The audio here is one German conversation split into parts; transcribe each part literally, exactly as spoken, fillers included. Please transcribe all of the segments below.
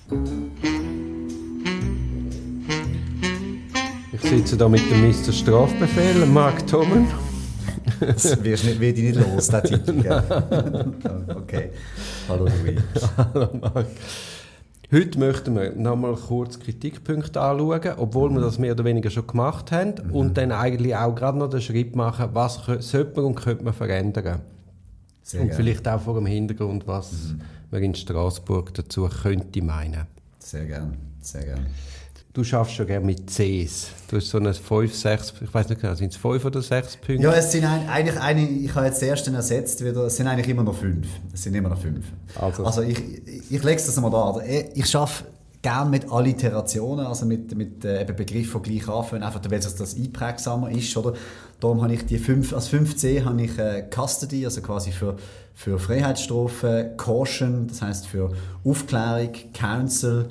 Ich sitze da mit dem Mister Strafbefehl, Mark Tommen. Das wirst nicht, wird ich nicht los, der Titel. Gell? Okay. Hallo Louis. Hallo Mark. Heute möchten wir nochmal kurz Kritikpunkte anschauen, obwohl wir das mehr oder weniger schon gemacht haben. Mhm. Und dann eigentlich auch gerade noch den Schritt machen, was sollte man und könnte man verändern. Sehr und gerne. Vielleicht auch vor dem Hintergrund, was mhm. man in Straßburg dazu könnte meinen. Sehr gerne, sehr gerne. Du schaffst schon gerne mit Cs. Du hast so eine fünf, sechs, ich weiß nicht genau, sind es fünf oder sechs Punkte? Ja, es sind ein, eigentlich eine, ich habe jetzt den ersten ersetzt wieder, es sind eigentlich immer noch fünf. Es sind immer noch fünf. Also, also ich, ich, ich lege es das mal da. Ich schaffe gerne mit Alliterationen, also mit, mit äh, Begriffen, die gleich anfangen, einfach weil es das einprägsamer ist. Oder? Darum habe ich die fünf, als fünf C habe ich äh, Custody, also quasi für, für Freiheitsstrafen, Caution, das heisst für Aufklärung, Counsel,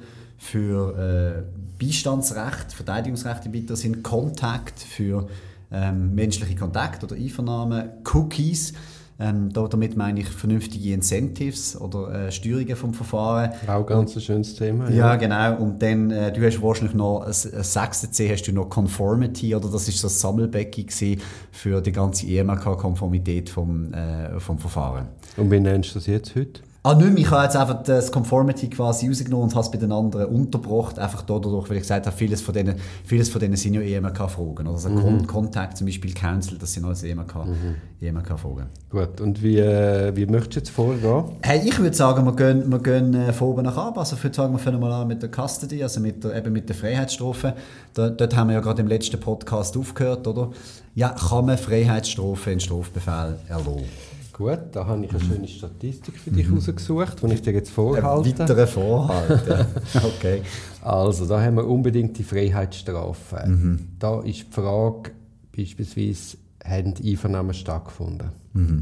für äh, Beistandsrecht, Verteidigungsrecht im weiteren Sinn, Contact für ähm, menschliche Kontakt oder Einvernahme, Cookies, ähm, da, damit meine ich vernünftige Incentives oder äh, Steuerungen vom Verfahren. Auch ganz ein schönes Thema. Ja, ja genau. Und dann, äh, du hast wahrscheinlich noch, als sechste C hast du noch Conformity, oder das ist so das Sammelbecken für die ganze E M R K-Konformität vom, äh, vom Verfahren. Und wie nennst du das jetzt heute? Ah, nicht mehr. Ich habe jetzt einfach das Conformity quasi rausgenommen und habe es bei den anderen untergebracht, einfach dadurch, weil ich gesagt habe, vieles von denen, vieles von denen sind ja E M R K-Fragen. Also mhm. Contact, zum Beispiel Counsel, das sind alles E M R K-Fragen. Mhm. Gut, und wie, äh, wie möchtest du jetzt vorgehen? Hey, ich würde sagen, wir gehen, wir gehen äh, von oben nach ab. Also ich würde sagen, wir fangen mal an mit der Custody, also mit der, eben mit der Freiheitsstrafe. Da, dort haben wir ja gerade im letzten Podcast aufgehört, oder? Ja, kann man Freiheitsstrafe in Strafbefehl erlassen? Gut, da habe ich eine schöne Statistik für dich mhm. rausgesucht, die ich dir jetzt vorhalte. Ein weiterer Vorhalt, ja. Okay. Also, da haben wir unbedingt die Freiheitsstrafe. Mhm. Da ist die Frage, beispielsweise, haben Einvernahmen stattgefunden? Mhm.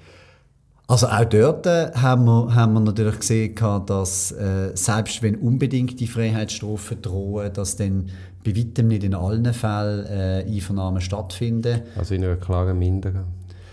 Also auch dort äh, haben, wir, haben wir natürlich gesehen, dass äh, selbst wenn unbedingt die Freiheitsstrafen drohen, dass dann bei weitem nicht in allen Fällen äh, Einvernahmen stattfinden. Also in einer klaren Minderheit.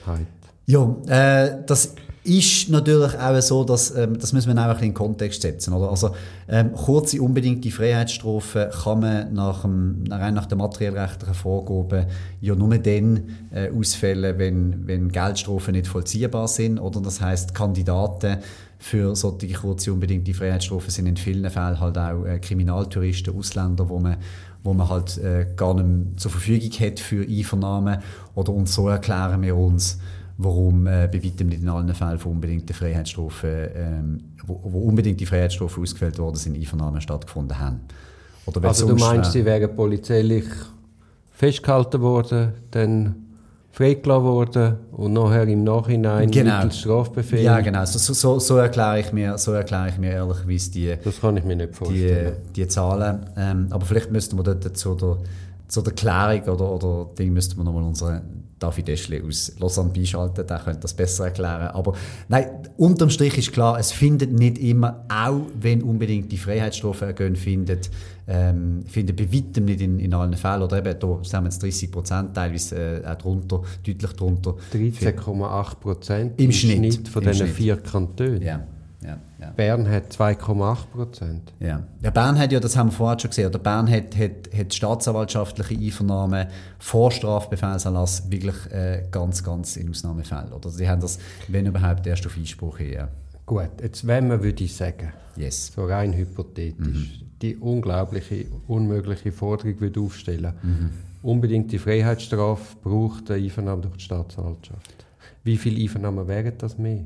Ja, äh, das ist natürlich auch so, dass ähm, das müssen wir auch ein bisschen in den Kontext setzen, oder? Also ähm, kurze unbedingte Freiheitsstrafe kann man nach dem, rein nach der materiellrechtlichen Vorgabe ja nur dann äh, ausfällen, wenn, wenn Geldstrafen nicht vollziehbar sind, oder? Das heisst, Kandidaten für solche kurze unbedingte Freiheitsstrafen sind in vielen Fällen halt auch äh, Kriminaltouristen, Ausländer, wo man wo man halt äh, gar nicht mehr zur Verfügung hat für Einvernahmen, oder? Und so erklären wir uns, warum äh, bei weitem nicht in allen Fällen von unbedingten Freiheitsstrafen, ähm, wo, wo unbedingt die Freiheitsstrafen ausgefällt worden sind, Einvernahmen stattgefunden haben. Oder also du meinst, sie wären polizeilich festgehalten worden, dann freigelassen worden und nachher im Nachhinein genau. mittels Strafbefehl? Ja, genau. So, so, so erkläre ich mir, so erkläre ich mir ehrlicherweise die, das kann ich mir nicht vorstellen. Die, die Zahlen. Ähm, aber vielleicht müssten wir dort zu der, zu der Klärung oder, oder Ding müssten wir nochmal unsere David Eschli aus Lausanne beischalten, der könnte das besser erklären. Aber nein, unterm Strich ist klar, es findet nicht immer, auch wenn unbedingt die Freiheitsstrafe ergehen, findet, ähm, findet bei weitem nicht in, in allen Fällen, oder eben, da sind wir jetzt dreißig Prozent, teilweise äh, auch drunter, deutlich drunter. dreizehn Komma acht Prozent im, im Schnitt, Schnitt von diesen vier Kantonen. Ja. Ja, ja. Bern hat zwei Komma acht Prozent. Ja. Ja, Bern hat ja, das haben wir vorher schon gesehen, oder Bern hat, hat, hat staatsanwaltschaftliche Einvernahmen vor Strafbefehlserlass wirklich äh, ganz, ganz in Ausnahmefällen. Oder sie haben das, wenn überhaupt, erst auf Einspruch hin. Ja. Gut, jetzt wenn man würde ich sagen, yes. so rein hypothetisch, mhm. die unglaubliche, unmögliche Forderung würde aufstellen, mhm. unbedingt die Freiheitsstrafe braucht eine Einvernahme durch die Staatsanwaltschaft. Wie viele Einvernahmen wären das mehr?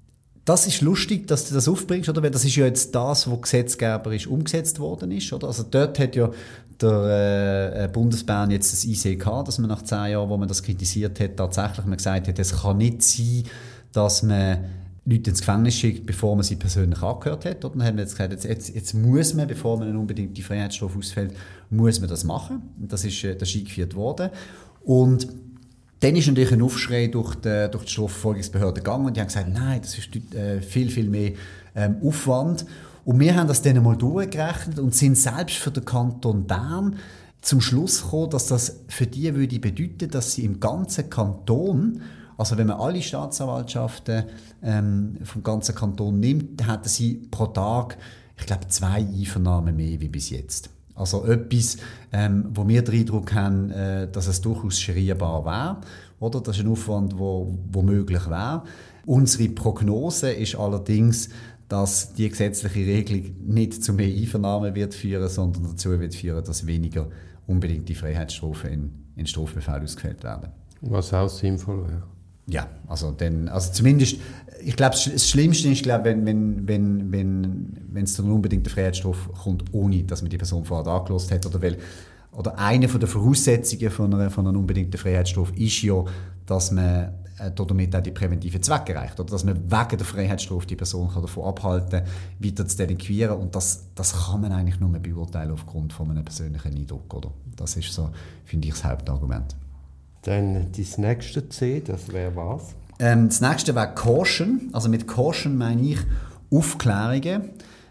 Das ist lustig, dass du das aufbringst, oder? Weil das ist ja jetzt das, was gesetzgeberisch umgesetzt worden ist, oder? Also dort hat ja der äh, Bundesbern jetzt das I C gehabt, dass man nach zehn Jahren, wo man das kritisiert hat, tatsächlich man gesagt hat, es kann nicht sein, dass man Leute ins Gefängnis schickt, bevor man sie persönlich angehört hat. Oder? Dann haben wir jetzt gesagt, jetzt, jetzt, jetzt muss man, bevor man unbedingt die Freiheitsstrafe ausfällt, muss man das machen. Und das ist, das ist eingeführt worden. Und dann ist natürlich ein Aufschrei durch die, durch die Strafverfolgungsbehörde gegangen und die haben gesagt, nein, das ist äh, viel, viel mehr ähm, Aufwand. Und wir haben das dann einmal durchgerechnet und sind selbst für den Kanton Bern zum Schluss gekommen, dass das für die würde bedeuten, dass sie im ganzen Kanton, also wenn man alle Staatsanwaltschaften ähm, vom ganzen Kanton nimmt, hätten sie pro Tag ich glaube, zwei Einvernahmen mehr wie bis jetzt. Also etwas, ähm, wo wir den Eindruck haben, äh, dass es durchaus scherierbar wäre. Oder? Das ist ein Aufwand, wo, wo möglich wäre. Unsere Prognose ist allerdings, dass die gesetzliche Regelung nicht zu mehr Einvernahmen wird führen, sondern dazu wird führen, dass weniger unbedingte Freiheitsstrafen in, in Strafbefehl ausgefällt werden. Was auch sinnvoll wäre. Ja, also, dann, also zumindest, ich glaube, das Schlimmste ist, glaub, wenn, wenn, wenn, wenn, wenn es zu einer unbedingten Freiheitsstrafe kommt, ohne dass man die Person vorher angelost hat. Oder, weil, oder eine der Voraussetzungen von einer, von einer unbedingten Freiheitsstrafe ist ja, dass man äh, damit auch die präventiven Zwecke erreicht. Oder dass man wegen der Freiheitsstrafe die Person kann davon abhalten kann, weiter zu delinquieren. Und das, das kann man eigentlich nur beurteilen aufgrund von einem persönlichen Eindruck. Oder? Das ist so, finde ich, das Hauptargument. Dann das nächste C, das wäre was? Ähm, das nächste wäre Caution. Also mit Caution meine ich Aufklärungen.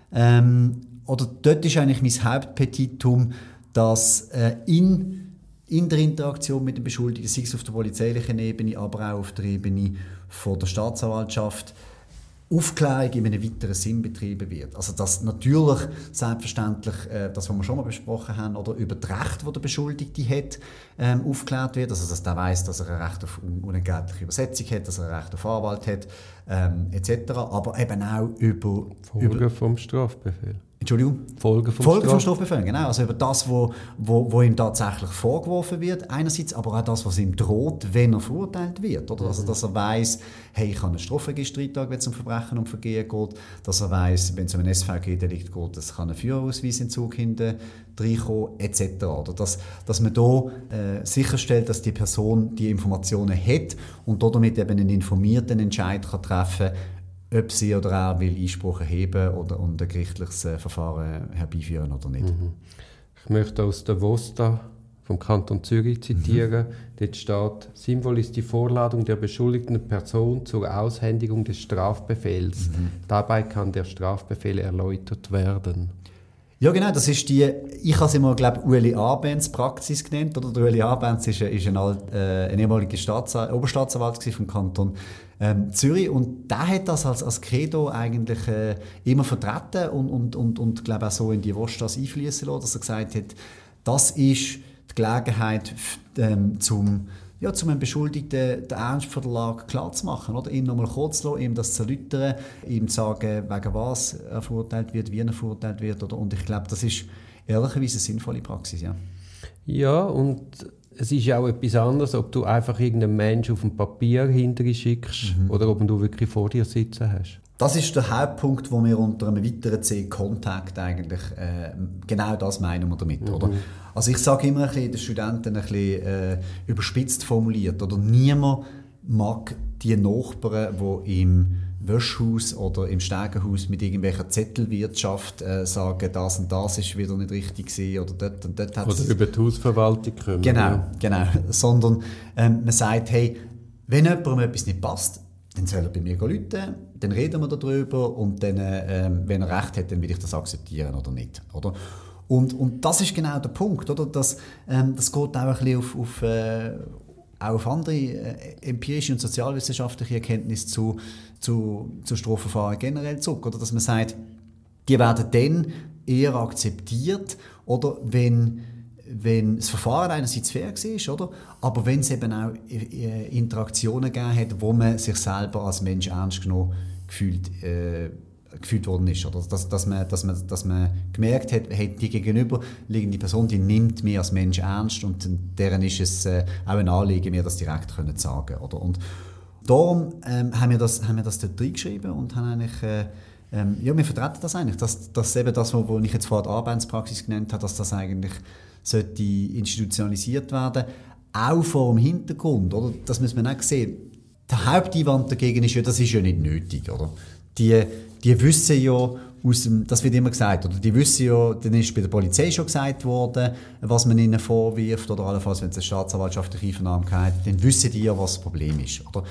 Ähm, oder dort ist eigentlich mein Hauptpetitum, dass äh, in, in der Interaktion mit den Beschuldigten, sei es auf der polizeilichen Ebene, aber auch auf der Ebene von der Staatsanwaltschaft, Aufklärung in einem weiteren Sinn betrieben wird. Also dass natürlich selbstverständlich, äh, das, was wir schon mal besprochen haben, oder über das Recht, das der Beschuldigte hat, ähm, aufgeklärt wird. Also dass der weiss, dass er ein Recht auf unentgeltliche Übersetzung hat, dass er ein Recht auf Anwalt hat, ähm, et cetera. Aber eben auch über... Folgen über, vom Strafbefehl. Entschuldigung? Folgen vom, Folgen Straf- vom Strafbefehl, genau. Also über das, wo, wo, wo ihm tatsächlich vorgeworfen wird, einerseits, aber auch das, was ihm droht, wenn er verurteilt wird. Oder? Mhm. Also dass er weiss, hey, ich habe einen Strafregistereintrag, wenn es um Verbrechen und Vergehen geht, dass er weiss, wenn es um ein S V G-Delikt geht, dass kann ein Führerausweisentzug hinten reinkommen, et cetera. Oder dass, dass man da äh, sicherstellt, dass die Person die Informationen hat und damit eben einen informierten Entscheid kann treffen kann, ob sie oder er will Einspruch erheben oder und ein gerichtliches äh, Verfahren herbeiführen oder nicht. Mhm. Ich möchte aus der VOSTA vom Kanton Zürich zitieren. Mhm. Dort steht, sinnvoll ist die Vorladung der beschuldigten Person zur Aushändigung des Strafbefehls. Mhm. Dabei kann der Strafbefehl erläutert werden. Ja, genau, das ist die, ich habe sie mal, glaube ich, Ueli Abends Praxis genannt. Oder? Der Ueli Abends ist, ist ein, alt, äh, ein ehemaliger Staatsa- Oberstaatsanwalt vom Kanton ähm, Zürich. Und der hat das als, als Credo eigentlich äh, immer vertreten und, und, und, und glaube auch so in die Vostas einfließen lassen, dass er gesagt hat, das ist die Gelegenheit ähm, zum, ja, zum einem Beschuldigten den Ernst von der Lage klarzumachen. Oder? Ihn nochmal kurz zu lassen, ihm das zu erläutern, ihm zu sagen, wegen was er verurteilt wird, wie er verurteilt wird. Oder? Und ich glaube, das ist ehrlicherweise eine sinnvolle Praxis. Ja, ja, und es ist ja auch etwas anderes, ob du einfach irgendeinen Menschen auf dem Papier hinterher schickst mhm. oder ob du wirklich vor dir sitzen hast. Das ist der Hauptpunkt, wo wir unter einem weiteren C Kontakt eigentlich äh, genau das meinen wir damit, mhm. oder? Also ich sage immer ein bisschen den Studenten ein bisschen äh, überspitzt formuliert, oder niemand mag die Nachbarn, die im Wäschhaus oder im Stegenhaus mit irgendwelcher Zettelwirtschaft äh, sagen, das und das ist wieder nicht richtig gewesen, oder dort und dort hat Oder über die Hausverwaltung kommen. Genau, ja. genau. Sondern ähm, man sagt, hey, wenn jemandem etwas nicht passt, dann soll er bei mir rufen, dann reden wir darüber und dann, ähm, wenn er recht hat, dann will ich das akzeptieren oder nicht. Oder? Und, und das ist genau der Punkt. Oder? Das, ähm, das geht auch ein bisschen auf, auf, äh, auch auf andere äh, empirische und sozialwissenschaftliche Erkenntnisse zu, zu, zu Strafverfahren generell zurück. Oder? Dass man sagt, die werden dann eher akzeptiert, oder wenn wenn das Verfahren einerseits fair war, oder? Aber wenn es eben auch Interaktionen gegeben hat, wo man sich selber als Mensch ernst genommen gefühlt, äh, gefühlt worden ist. Oder? Dass, dass, man, dass, man, dass man gemerkt hat, hey, die gegenüberliegende Person, die nimmt mich als Mensch ernst und deren ist es äh, auch ein Anliegen, mir das direkt können sagen. Oder? Und darum ähm, haben, wir das, haben wir das dort reingeschrieben und haben eigentlich... Äh, ähm, ja, wir vertreten das eigentlich, dass, dass eben das, was ich jetzt vorher die Arbeitspraxis genannt habe, dass das eigentlich sollte institutionalisiert werden, auch vor dem Hintergrund, oder? Das muss man auch sehen. Der Haupteinwand dagegen ist ja, das ist ja nicht nötig, oder? Die, die wissen ja, aus dem, das wird immer gesagt, oder? Die wissen ja, dann ist bei der Polizei schon gesagt worden, was man ihnen vorwirft, oder allenfalls, wenn es eine staatsanwaltschaftliche Einvernahme hat, dann wissen die ja, was das Problem ist, oder?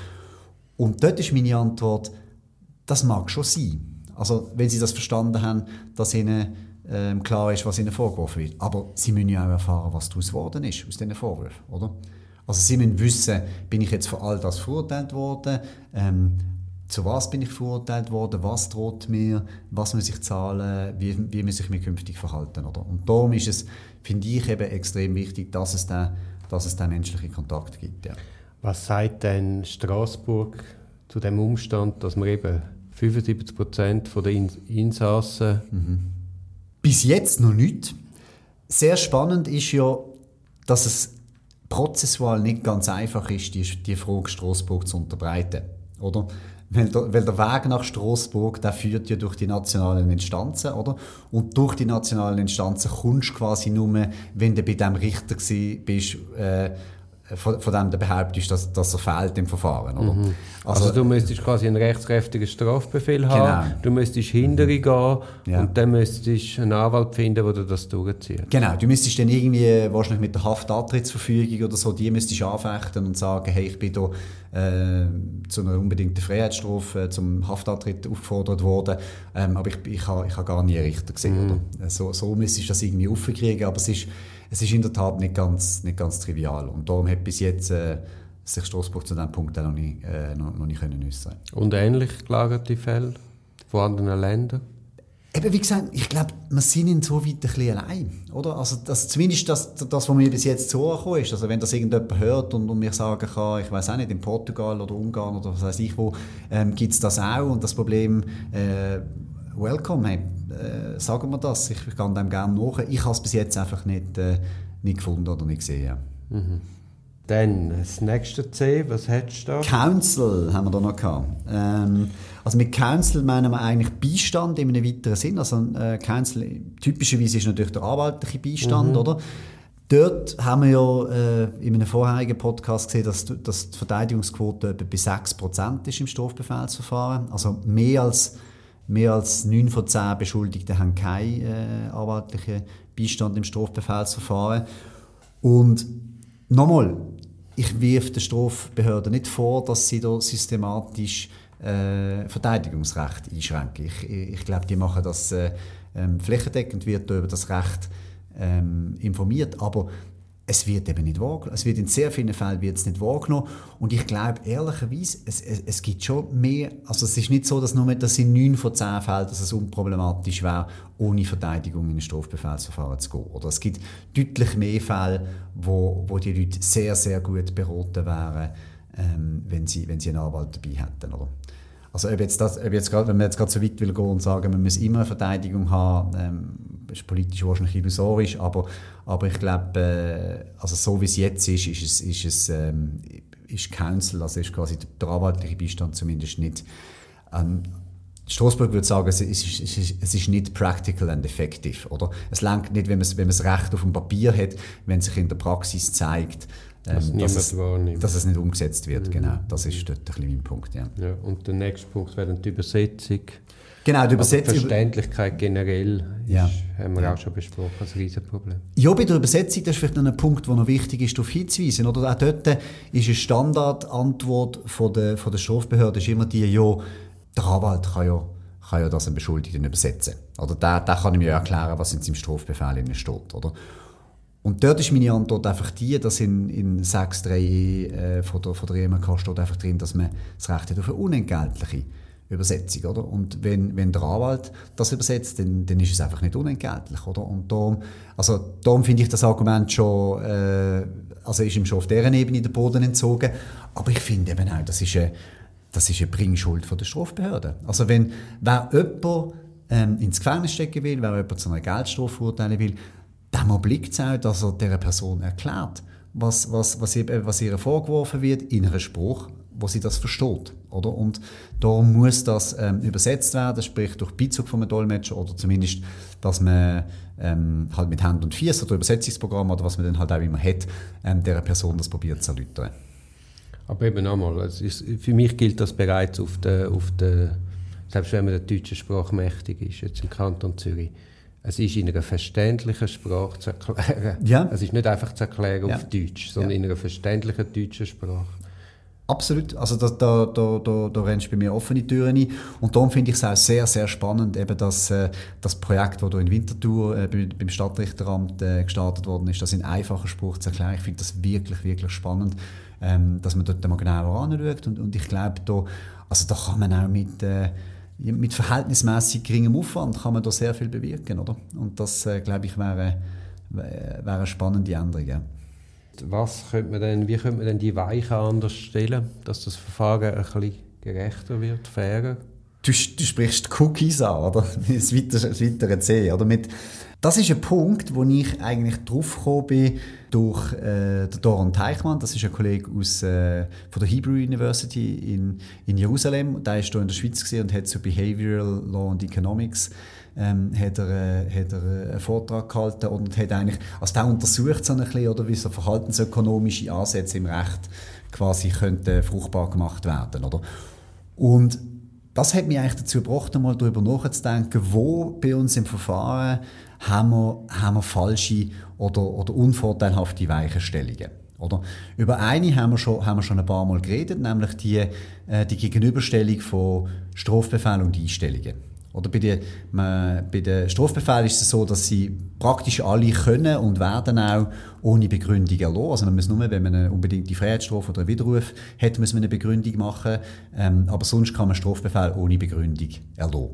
Und dort ist meine Antwort, das mag schon sein. Also, wenn sie das verstanden haben, dass ihnen ähm, klar ist, was ihnen vorgeworfen wird. Aber sie müssen ja auch erfahren, was daraus geworden ist, aus diesen Vorwürfen, oder? Also sie müssen wissen, bin ich jetzt für all das verurteilt worden? Ähm, zu was bin ich verurteilt worden, was droht mir, was muss ich zahlen, wie, wie muss ich mich künftig verhalten. Oder? Und darum ist es, finde ich, eben extrem wichtig, dass es den, dass es den menschlichen Kontakt gibt. Ja. Was sagt denn Straßburg zu dem Umstand, dass man eben fünfundsiebzig Prozent der Insassen... Mhm. Bis jetzt noch nicht. Sehr spannend ist ja, dass es prozessual nicht ganz einfach ist, die, die Frage Straßburg zu unterbreiten. Oder? Weil der, weil der Weg nach Straßburg, der führt ja durch die nationalen Instanzen, oder? Und durch die nationalen Instanzen kommst du quasi nur, wenn du bei dem Richter gewesen bist, äh, von, von dem du behauptest, dass, dass er fehlt im Verfahren. Oder? Mhm. Also, also du müsstest quasi einen rechtskräftigen Strafbefehl genau. haben, du müsstest hinterher mhm. gehen ja. und dann müsstest du einen Anwalt finden, der das durchzieht. Genau, du müsstest dann irgendwie wahrscheinlich mit der Haftantrittsverfügung oder so, die müsstest du anfechten und sagen, hey, ich bin hier äh, zu einer unbedingten Freiheitsstrafe äh, zum Haftantritt aufgefordert worden, ähm, aber ich, ich habe ich ha gar nie einen Richter gesehen. Mhm. Oder? So, so müsstest du das irgendwie aufkriegen, aber es ist Es ist in der Tat nicht ganz, nicht ganz trivial. Und darum hat bis jetzt äh, sich Straßburg zu diesem Punkt auch noch nicht, äh, noch, noch nicht können äußern. Und ähnlich gelagerte Fälle von anderen Ländern? Eben, wie gesagt, ich glaube, wir sind insoweit ein bisschen allein. Oder? Also, das, zumindest das, das, was mir bis jetzt so angekommen ist. Also, wenn das irgendjemand hört und, und mir sagen kann, ich weiß auch nicht, in Portugal oder Ungarn oder was weiß ich wo, ähm, gibt es das auch. Und das Problem, äh, welcome, hey, äh, sagen wir das. Ich, ich kann dem gerne nach. Ich habe es bis jetzt einfach nicht, äh, nicht gefunden oder nicht gesehen. Mhm. Dann das nächste C, was hättest du da? Counsel haben wir da noch gehabt. Ähm, also mit Counsel meinen wir eigentlich Beistand in einem weiteren Sinn. Also äh, Counsel, typischerweise ist natürlich der anwaltliche Beistand, mhm. oder? Dort haben wir ja äh, in einem vorherigen Podcast gesehen, dass, dass die Verteidigungsquote etwa bei sechs Prozent ist im Strafbefehlsverfahren. Also mehr als Mehr als neun von zehn Beschuldigten haben keinen äh, anwaltlichen Beistand im Strafbefehlsverfahren. Und nochmal, ich wirf der Strafbehörde nicht vor, dass sie da systematisch äh, Verteidigungsrecht einschränken. Ich, ich glaube, die machen das äh, ähm, flächendeckend, wird da über das Recht ähm, informiert, aber es wird eben nicht wahrgenommen. Es wird in sehr vielen Fällen wird es nicht wahrgenommen. Und ich glaube, ehrlicherweise, es, es, es gibt schon mehr, also es ist nicht so, dass nur dass in neun von zehn Fällen dass es unproblematisch wäre, ohne Verteidigung in ein Strafbefehlsverfahren zu gehen. Oder es gibt deutlich mehr Fälle, wo, wo die Leute sehr, sehr gut beraten wären, ähm, wenn, sie, wenn sie einen Anwalt dabei hätten. Oder? Also ob jetzt das, ob jetzt grad, wenn man jetzt gerade so weit will gehen und sagen, man muss immer eine Verteidigung haben, ähm, ist politisch wahrscheinlich illusorisch, aber, aber ich glaube, äh, also so wie es jetzt ist, ist es, ist es ähm, ist Counsel, also ist quasi der anwaltliche Beistand zumindest nicht. Ähm, Straßburg würde sagen, es ist, es, ist, es ist nicht practical and effective, oder? Es reicht nicht, wenn man, wenn man das Recht auf dem Papier hat, wenn sich in der Praxis zeigt, ähm, dass, es, dass es nicht umgesetzt wird. Mhm. Genau, das ist dort ein bisschen mein Punkt. Ja. Ja, und der nächste Punkt wäre dann die Übersetzung. Genau, die Übersetzung. Also Verständlichkeit generell ist, ja. haben wir ja. auch schon besprochen, als Riesenproblem. Ja, bei der Übersetzung, das ist vielleicht noch ein Punkt, der noch wichtig ist, darauf hinzuweisen. Oder auch dort ist eine Standardantwort von der, von der Strafbehörde ist immer die, ja, der Anwalt kann ja, kann ja das einem Beschuldigten übersetzen. Oder der, der kann mir ja erklären, was in seinem Strafbefehl steht. Oder? Und dort ist meine Antwort einfach die, dass in, in sechs Punkt drei e äh, von der, von der E M K steht einfach drin, dass man das Recht hat auf eine unentgeltliche Übersetzung, oder? Und wenn, wenn der Anwalt das übersetzt, dann, dann ist es einfach nicht unentgeltlich, oder? Und darum, also darum finde ich das Argument schon, äh, also ist ihm schon auf dieser Ebene der Boden entzogen, aber ich finde eben auch, das ist eine, das ist eine Bringschuld von der Strafbehörde. Also wenn, wer jemand ähm, ins Gefängnis stecken will, wer jemand zu einer Geldstrafe verurteilen will, dann obliegt es auch, dass er dieser Person erklärt, was, was, was, ihr, was ihr vorgeworfen wird, in einem Spruch, wo sie das versteht. Oder? Und darum muss das ähm, übersetzt werden, sprich durch Beizug von einem Dolmetscher oder zumindest, dass man ähm, halt mit Hand und Füßen oder Übersetzungsprogramm oder was man dann halt auch immer hat, ähm, dieser Person das probiert zu erläutern. Aber eben nochmal, es ist, für mich gilt das bereits auf der, auf der, selbst wenn man der deutschen Sprache mächtig ist, jetzt im Kanton Zürich. Es ist in einer verständlichen Sprache zu erklären. Ja. Es ist nicht einfach zu erklären ja. auf Deutsch, sondern ja. in einer verständlichen deutschen Sprache. Absolut, also da, da, da, da, da rennst du bei mir offene Türen ein. Und darum finde ich es auch sehr, sehr spannend, eben das, äh, das Projekt, das in Winterthur äh, beim Stadtrichteramt äh, gestartet worden ist, das in einfacher Sprache zu erklären. Ich finde das wirklich, wirklich spannend, ähm, dass man dort mal genauer anschaut. Und, und ich glaube, da, Also da kann man auch mit, äh, mit verhältnismäßig geringem Aufwand kann man da sehr viel bewirken, oder? Und das, äh, glaube ich, wäre, wäre eine spannende Änderung. Ja. Was könnte man denn, wie könnte man denn die Weichen anders stellen, dass das Verfahren ein bisschen gerechter wird, fairer? Du, du sprichst die Cookies an, oder? Das weitere, das weitere C, oder? Mit, das ist ein Punkt, wo ich eigentlich drauf gekommen bin durch äh, den Doron Teichmann. Das ist ein Kollege aus, äh, von der Hebrew University in, in Jerusalem. Der war hier in der Schweiz und hat zu Behavioral Law and Economics ähm, hat er, äh, hat er einen Vortrag gehalten und hat eigentlich, also der untersucht so ein bisschen, oder, wie so verhaltensökonomische Ansätze im Recht quasi könnten fruchtbar gemacht werden, oder? Und das hat mich eigentlich dazu gebracht, einmal darüber nachzudenken, wo bei uns im Verfahren haben wir, haben wir falsche oder, oder unvorteilhafte Weichenstellungen. Oder? Über eine haben wir, schon, haben wir schon ein paar Mal geredet, nämlich die, äh, die Gegenüberstellung von Strafbefehlen und Einstellungen. Oder bei den, man, bei den Strafbefehlen ist es so, dass sie praktisch alle können und werden auch ohne Begründung erlassen. Also man muss nur, wenn man eine unbedingte Freiheitsstrafe oder einen Widerruf hat, muss man eine Begründung machen. Ähm, aber sonst kann man Strafbefehl ohne Begründung erlassen.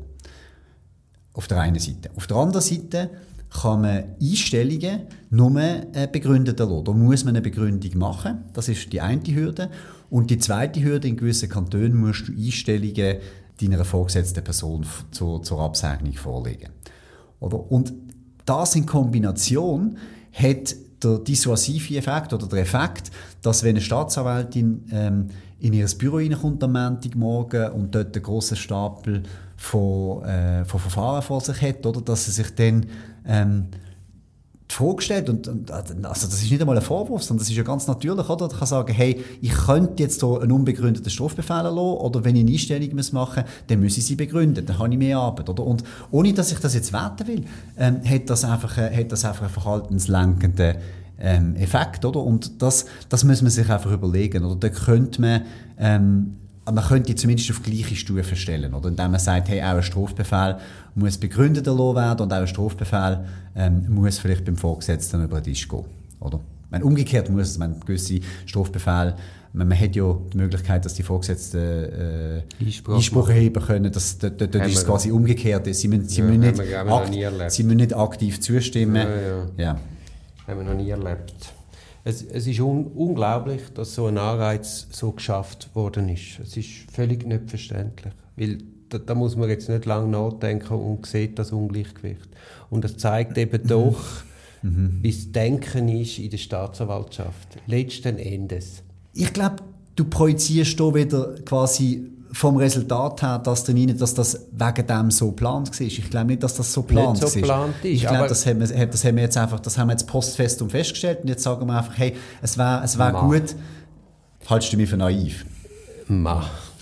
Auf der einen Seite. Auf der anderen Seite kann man Einstellungen nur äh, begründet erlassen. Da muss man eine Begründung machen. Das ist die eine Hürde. Und die zweite Hürde, in gewissen Kantonen musst du Einstellungen deiner vorgesetzten Person zur, zur Absegnung vorlegen. Oder? Und das in Kombination hat der dissuasive Effekt oder der Effekt, dass wenn eine Staatsanwältin ähm, in ihr Büro reinkommt am Montagmorgen und dort einen grossen Stapel von, äh, von Verfahren vor sich hat, oder, dass sie sich dann ähm, die Frage stellt, und, und also das ist nicht einmal ein Vorwurf, sondern das ist ja ganz natürlich, oder? Ich kann sagen, hey, ich könnte jetzt hier einen unbegründeten Strafbefehl lassen, oder wenn ich eine Einstellung machen muss, dann muss ich sie begründen, dann habe ich mehr Arbeit, oder? Und ohne, dass ich das jetzt werten will, ähm, hat das einfach, äh, hat das einfach einen verhaltenslenkenden ähm, Effekt, oder? Und das, das muss man sich einfach überlegen, oder? Da könnte man, ähm, man könnte zumindest auf gleiche Stufe stellen, oder? Indem man sagt, hey, auch ein Strafbefehl muss begründet erlassen werden und auch ein Strafbefehl ähm, muss vielleicht beim Vorgesetzten über den Tisch gehen, oder? Man, umgekehrt muss es, man gewisse Strafbefehle, man, man hat ja die Möglichkeit, dass die Vorgesetzten äh, Einspruch, Einspruch erheben können, das, dort, dort ist es quasi umgekehrt. Sie müssen, sie, ja, müssen nicht wir, akt, sie müssen nicht aktiv zustimmen. Ja, ja. Ja. Haben wir noch nie erlebt. Es, es ist un, unglaublich, dass so ein Anreiz so geschafft worden ist. Es ist völlig nicht verständlich. Weil da, da muss man jetzt nicht lange nachdenken und sieht das Ungleichgewicht. Und es zeigt eben mhm. doch, mhm. wie das Denken ist in der Staatsanwaltschaft. Letzten Endes. Ich glaube, du projizierst hier wieder quasi vom Resultat her, dass, rein, dass das wegen dem so geplant war. Ich glaube nicht, dass das so geplant nicht so geplant ist. Ich glaube, das haben, wir, das haben wir jetzt einfach, das haben wir jetzt postfestum festgestellt und jetzt sagen wir einfach, hey, es wäre es wär gut. Haltest du mich für naiv? Ma.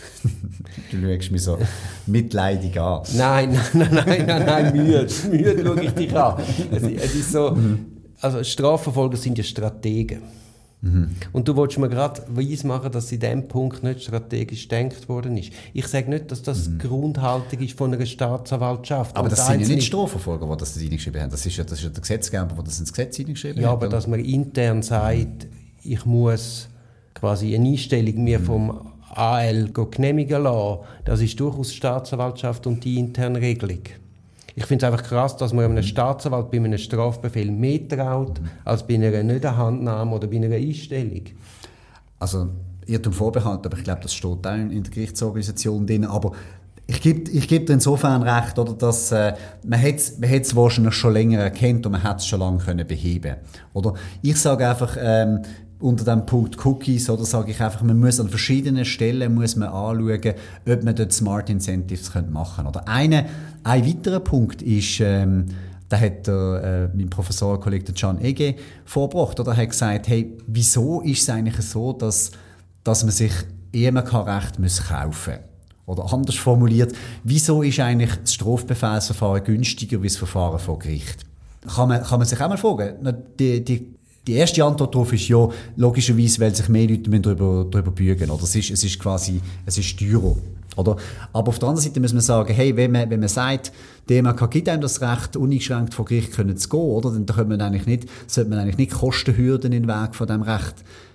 Du schaust mich so mitleidig an. Nein, nein, nein, nein, nein, nein, müde. Müde schaue ich dich an. Es, es ist so, also Strafverfolger sind ja Strategen. Mhm. Und du wolltest mir gerade weismachen, dass in diesem Punkt nicht strategisch gedacht worden ist. Ich sage nicht, dass das mhm. Grundhaltung ist von einer Staatsanwaltschaft. Aber das sind ja nicht Strafverfolger, die das reingeschrieben haben. Das ist ja, das ist ja der Gesetzgeber, der das ins Gesetz reingeschrieben ja, hat. Ja, aber oder? Dass man intern sagt, ich muss quasi eine Einstellung mir mhm. vom A L genehmigen lassen, das ist durchaus die Staatsanwaltschaft und die interne Regelung. Ich finde es einfach krass, dass man einem Staatsanwalt bei einem Strafbefehl mehr traut, als bei einer Nicht-Handnahme oder bei einer Einstellung. Also, Irrtum vorbehalten, aber ich glaube, das steht auch in der Gerichtsorganisation drin. Aber ich gebe ich geb dir insofern recht, oder, dass äh, man es man wahrscheinlich schon länger erkannt und man hat es schon lange können beheben. Oder ich sage einfach, ähm, unter dem Punkt Cookies, oder sage ich einfach, man muss an verschiedenen Stellen muss man anschauen, ob man dort Smart Incentives machen könnte. Oder eine, ein weiterer Punkt ist, ähm, da hat der, äh, mein Professor, Kollege Can Ege vorgebracht, oder? Er hat gesagt, hey, wieso ist es eigentlich so, dass, dass man sich E M K-Recht muss kaufen muss? Oder anders formuliert, wieso ist eigentlich das Strafbefehlsverfahren günstiger als das Verfahren vor Gericht? Kann man, kann man sich auch mal fragen. Die, die Die erste Antwort darauf ist ja, logischerweise, weil sich mehr Leute darüber, darüber bügen. Oder? Es ist, es ist quasi, es ist teurer. Oder? Aber auf der anderen Seite muss man sagen, hey, wenn man, wenn man sagt, die E M K gibt einem das Recht, uneingeschränkt vor Gericht können zu gehen, oder? Dann könnte man eigentlich nicht, sollte man eigentlich nicht Kostenhürden in den Weg von diesem Recht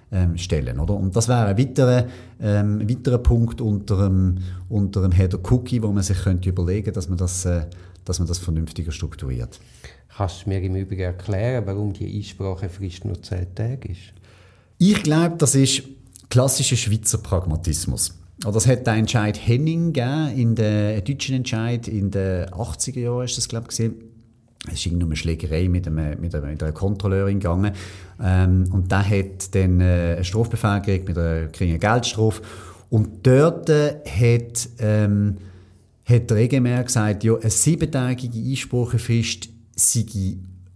ähm, stellen. Oder? Und das wäre ein weiterer, ähm, ein weiterer Punkt unter dem, unter dem Header Cookie, wo man sich könnte überlegen, dass man das, äh, dass man das vernünftiger strukturiert. Kannst du mir im Übrigen erklären, warum die Einsprachefrist nur zehn Tage ist? Ich glaube, das ist klassischer Schweizer Pragmatismus. Das hat der Entscheid Henning gegeben, in der deutschen Entscheid in den achtziger Jahren ist das, glaube ich, gesehen. Es ist irgendwie eine Schlägerei mit, einem, mit, einer, mit einer Kontrolleurin gegangen. Ähm, und der hat dann äh, einen Strafbefehl gekriegt mit einer geringen Geldstrafe. Und dort äh, hat, ähm, hat der E G M R gesagt, ja, eine siebentägige Einsprachefrist sei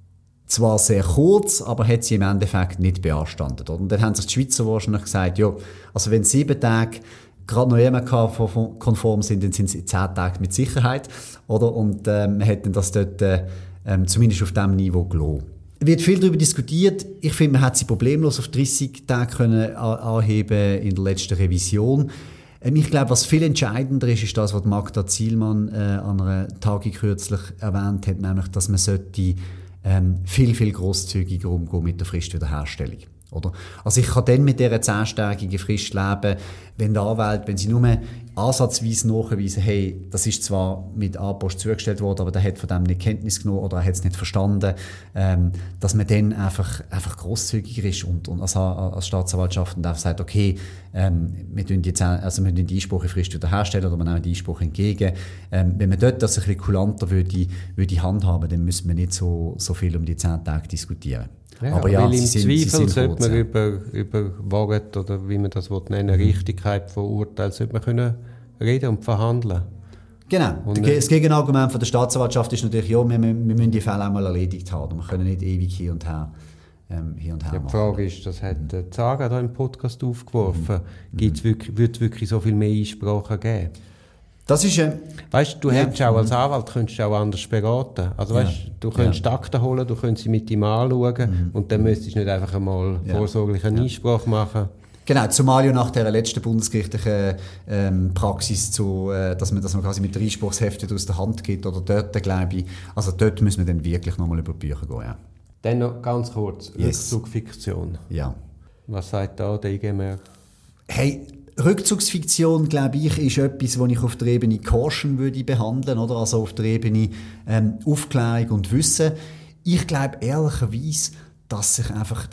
zwar sehr kurz, aber hat sie im Endeffekt nicht beanstandet. Und dann haben sich die Schweizer wahrscheinlich gesagt, ja, also wenn sieben Tage gerade noch E M R-konform sind, dann sind es zehn Tage mit Sicherheit. Oder? Und ähm, man hat das dort äh, ähm, zumindest auf diesem Niveau gelassen. Es wird viel darüber diskutiert. Ich finde, man hat sie problemlos auf dreissig Tage können anheben in der letzten Revision. Ähm, ich glaube, was viel entscheidender ist, ist das, was Magda Zielmann äh, an einer Tagung kürzlich erwähnt hat, nämlich, dass man sollte ähm, viel, viel grosszügiger umgehen mit der Fristwiederherstellung. Oder? Also ich kann dann mit dieser zehntägigen Frist leben, wenn der Anwalt, wenn sie nur ansatzweise nachweisen, hey, das ist zwar mit A-Post zugestellt worden, aber der hat von dem nicht Kenntnis genommen oder er hat es nicht verstanden, ähm, dass man dann einfach, einfach grosszügiger ist und, und als, als Staatsanwaltschaft und einfach sagt, okay, ähm, wir tun die, also wir tun die Einsprachefrist wiederherstellen oder wir nehmen die Einspruch entgegen. Ähm, wenn man dort das ein bisschen kulanter würde, würde handhaben, dann müssen wir nicht so, so viel um die zehn Tage diskutieren. Ja, aber ja, weil im sie sind, Zweifel sie sind sollte kurz, man ja. über, über Wahrheit oder wie man das nennen will, Richtigkeit von Urteilen, sollte man können reden und verhandeln. Genau. Und, das Gegenargument von der Staatsanwaltschaft ist natürlich, ja, wir, wir müssen die Fälle einmal erledigt haben. Wir können nicht ewig hier und her, ähm, hier und her ja, machen. Die Frage ist, das hat mhm. Zaga da im Podcast aufgeworfen, mhm. wird es wirklich so viel mehr Einsprachen geben? Das ist, äh, weißt du, du ja. hättest auch als Anwalt könntest auch anders beraten. Also, weißt, ja. du könntest ja. die Akten holen, du könntest sie mit ihm anschauen mhm. und dann müsstest du nicht einfach einmal ja. vorsorglich eine ja. Einsprache machen. Genau, zumal ja nach der letzten bundesgerichtlichen ähm, Praxis, zu, äh, dass, man, dass man quasi mit der Einspruchshefte aus der Hand geht oder dort, glaube ich, also dort müssen wir dann wirklich nochmal über die Bücher gehen. Ja. Dann noch ganz kurz, yes. Rückzugfiktion. Ja. Was sagt da der I G M R? Hey, Rückzugsfiktion, glaube ich, ist etwas, das ich auf der Ebene Caution würde behandeln, oder? Also auf der Ebene ähm, Aufklärung und Wissen. Ich glaube ehrlicherweise, dass sich einfach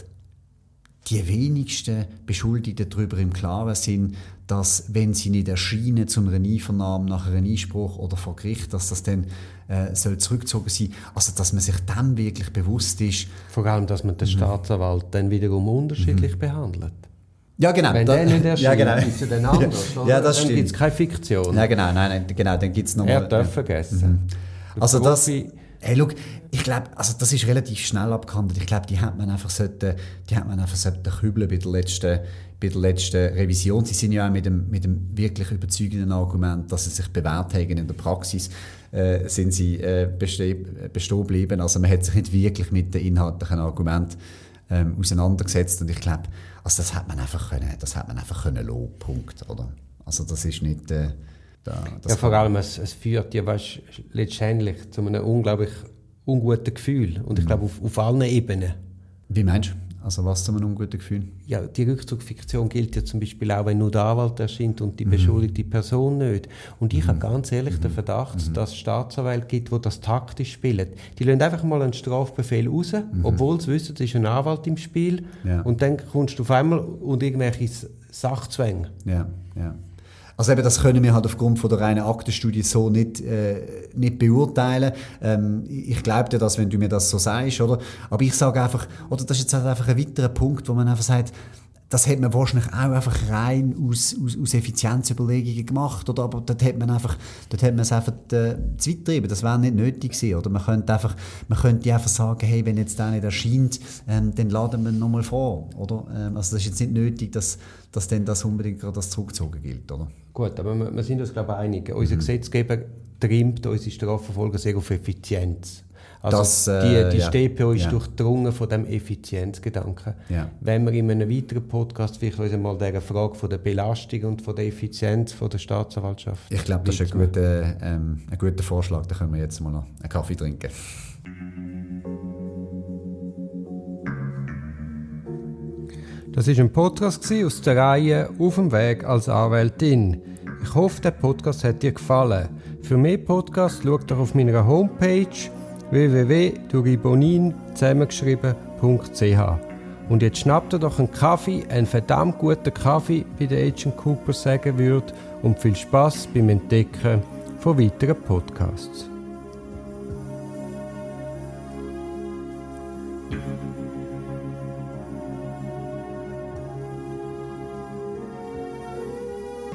die wenigsten Beschuldigten darüber im Klaren sind, dass, wenn sie nicht erscheinen zu einer Einvernahme nach einem Einspruch oder vor Gericht, dass das dann äh, soll zurückgezogen sein soll. Also, dass man sich dem wirklich bewusst ist. Vor allem, dass man den mhm. Staatsanwalt dann wiederum unterschiedlich mhm. behandelt. Ja, genau. Wenn der nicht erscheint, ja, genau. ist er dann anders. ja, ja, das dann gibt es keine Fiktion. Ja, genau, nein, nein, genau, dann gibt's noch er mal, darf ja. vergessen. Mhm. Also das, hey, look, ich glaube, also das ist relativ schnell abgehandelt. Ich glaube, die hat man einfach sollte, die hat man einfach sollte kübeln bei der letzten, bei der letzten Revision. Sie sind ja auch mit dem, mit dem wirklich überzeugenden Argument, dass sie sich bewährt haben in der Praxis, äh, sind sie äh, bestehen geblieben. Also man hat sich nicht wirklich mit den inhaltlichen Argumenten ähm, auseinandergesetzt und ich glaube, also das hat man einfach können, das hat man einfach können lassen, Punkt, oder? Also das ist nicht äh, da, das ja, vor allem es, es führt ja weißt, letztendlich zu einem unglaublich unguten Gefühl und ich mhm. glaube auf, auf allen Ebenen. Wie meinst du? Also was zu einem unguten Gefühl? Ja, die Rückzugsfiktion gilt ja zum Beispiel auch, wenn nur der Anwalt erscheint und die mhm. beschuldigte Person nicht. Und ich mhm. habe ganz ehrlich mhm. den Verdacht, mhm. dass es Staatsanwälte gibt, die das taktisch spielen. Die lassen einfach mal einen Strafbefehl raus, mhm. obwohl sie wissen, es ist ein Anwalt im Spiel. Ja. Und dann kommst du auf einmal und irgendwelche Sachzwänge. Ja, ja. Also eben, das können wir halt aufgrund von der reinen Aktenstudie so nicht, äh, nicht beurteilen. Ähm, ich glaube dir das, wenn du mir das so sagst, oder? Aber ich sage einfach, oder das ist jetzt halt einfach ein weiterer Punkt, wo man einfach sagt, das hat man wahrscheinlich auch einfach rein aus, aus, aus Effizienzüberlegungen gemacht, oder? Aber dort hat man einfach, dort hat man es einfach äh, zu weit getrieben. Das wäre nicht nötig gewesen, oder? Man könnte einfach, man könnte einfach sagen, hey, wenn jetzt der nicht erscheint, ähm, dann laden wir ihn nochmal vor, oder? Ähm, also das ist jetzt nicht nötig, dass, dass dann das unbedingt gerade das zurückgezogen gilt, oder? Gut, aber wir, wir sind uns, glaube ich, einig. Mhm. Unser Gesetzgeber trimmt unsere Strafverfolger sehr auf Effizienz. Also das, äh, die, die ja. S T P O ist ja. durchdrungen von diesem Effizienzgedanken. Ja. Wenn wir in einem weiteren Podcast vielleicht uns einmal dieser Frage von der Belastung und von der Effizienz von der Staatsanwaltschaft. Ich glaube, das ist ein guter, ähm, ein guter Vorschlag. Da können wir jetzt mal noch einen Kaffee trinken. Das war ein Podcast aus der Reihe «Auf dem Weg als Anwältin». Ich hoffe, der Podcast hat dir gefallen. Für mehr Podcasts schau doch auf meiner Homepage w w w punkt duribonin zusammengeschrieben punkt c h. Und jetzt schnapp dir doch einen Kaffee, einen verdammt guten Kaffee, wie der Agent Cooper sagen würde, und viel Spass beim Entdecken von weiteren Podcasts.